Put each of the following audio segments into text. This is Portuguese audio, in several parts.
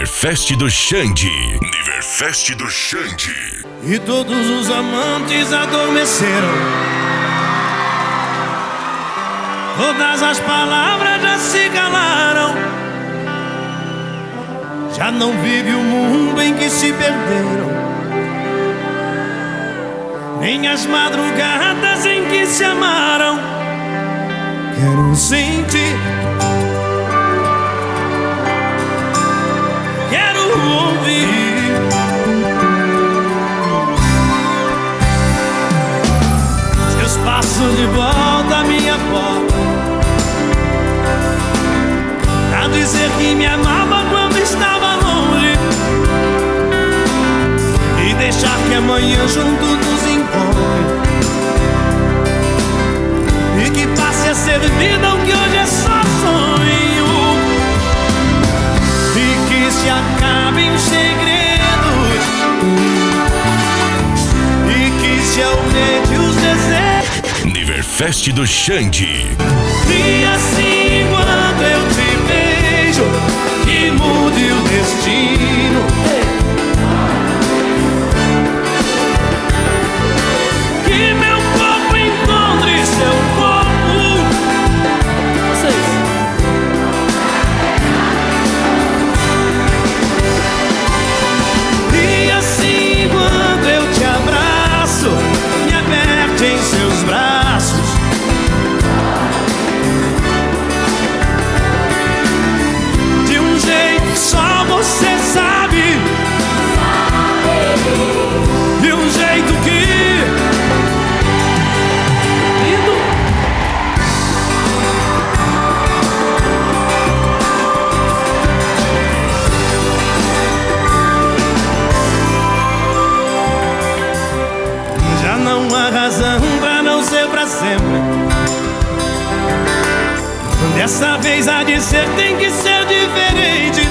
Niverfest do Xande. Niverfest do Xande. E todos os amantes adormeceram. Todas as palavras já se calaram. Já não vive o mundo em que se perderam, nem as madrugadas em que se amaram. Quero sentir, quero ouvir seus passos de volta à minha porta, pra dizer que me amava quando estava longe, e deixar que amanhã junto nos encontre, e que passe a ser vida o que hoje é só sonho, e que se acabem os segredos, e que se aumente os desejos. Niverfest do Xande. E assim quando eu te beijo, que mude o destino, que meu corpo encontre seu corpo. Vocês. E assim quando eu te abraço, me aperte em seus braços, de um jeito que só você sabe, de um jeito que já não há razão pra não ser pra sempre. Dessa vez há de ser, tem que ser diferente.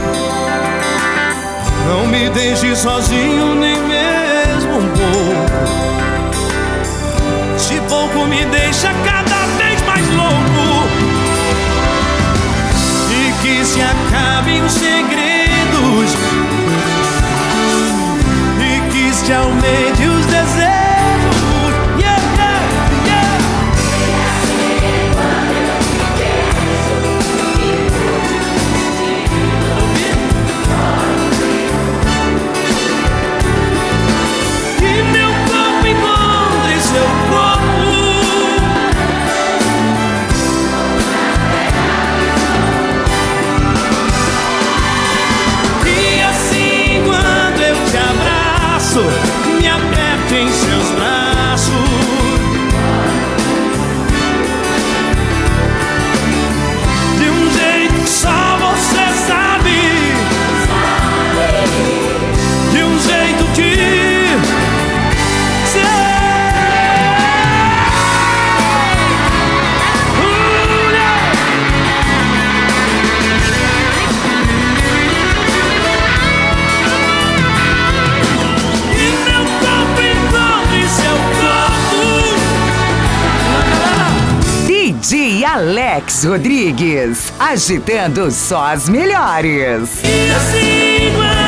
Não me deixe sozinho nem mesmo um pouco. Se pouco me deixa cada vez mais louco, e que se acabem os segredos, e que se aumente os desejos. Yeah, yeah, yeah. Que meu corpo encontre seu corpo, e assim quando eu te abraço, me aperte em seus braços, de um jeito que só você sabe, de um jeito que DJ Alex Rodrigues, agitando só as melhores. e assim